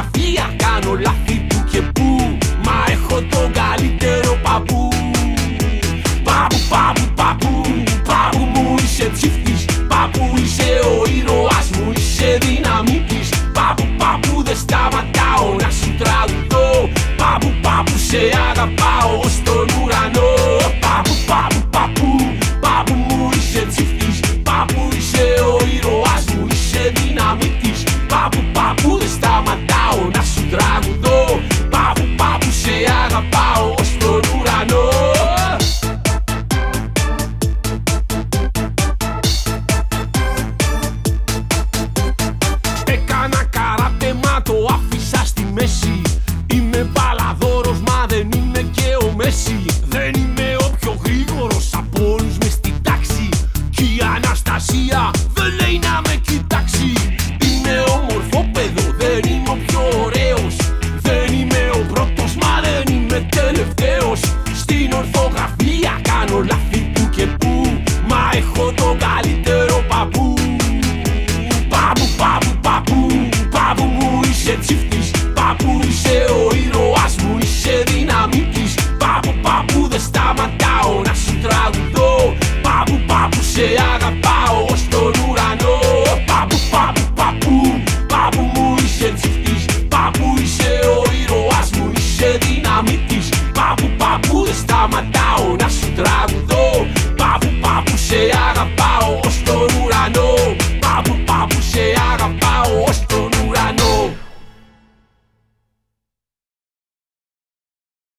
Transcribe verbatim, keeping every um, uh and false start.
ορθογραφία, κάνω λάθη που και που, μα έχω τον καλύτερο παππού. Παππού, παππού, παππού, παππού μου είσαι ψύχτης, παππού είσαι ο ήρωας μου, είσαι δυναμίτης. Παππού, παππού δεν σταματάω να σου τραγουδώ, παππού, παππού σε αγαπάω στον ουρανό. Παππού, παππού, παππού, παππού μου είσαι ψύχτης, παππού είσαι ο ήρωας μου, είσαι δυναμίτης. Παππού, παππού δεν σταματάω να σου τραγουδώ, παππού, παππού σε αγαπάω στον ουρανό. Έκανα καράτε μα το άφησα στη μέση, είμαι μπαλαδόρος μα δεν είμαι και ο Μέση. Δεν είμαι ο πιο γρήγορος από όλους μες στην τάξη, κι η Αναστασία δεν λέει να με κοιτάξει. Είμαι όμορφο παιδό, δεν είμαι ο πιο ωραίος, δεν είμαι ο πρώτος μα δεν είμαι τελευταίος. Στην ορθογραφία κάνω λάθη που και που, μα έχω τον καλύτερο παππού. Παππού, παππού, παππού, παππού μου είσαι ψύχτης, παππού είσαι ο ήρωας μου, είσαι δυναμίτης. Παππού, παππού δεν σταματάω να σου τραγουδώ, παππού, παππού σε αγαπάω στον ουρανό. Παππού, παππού, παππού, παππού μου είσαι ψύχτης, παππού είσαι ο ήρωας μου, είσαι δυναμίτης. Παππού, παππού δεν σταματάω να σου τραγουδώ.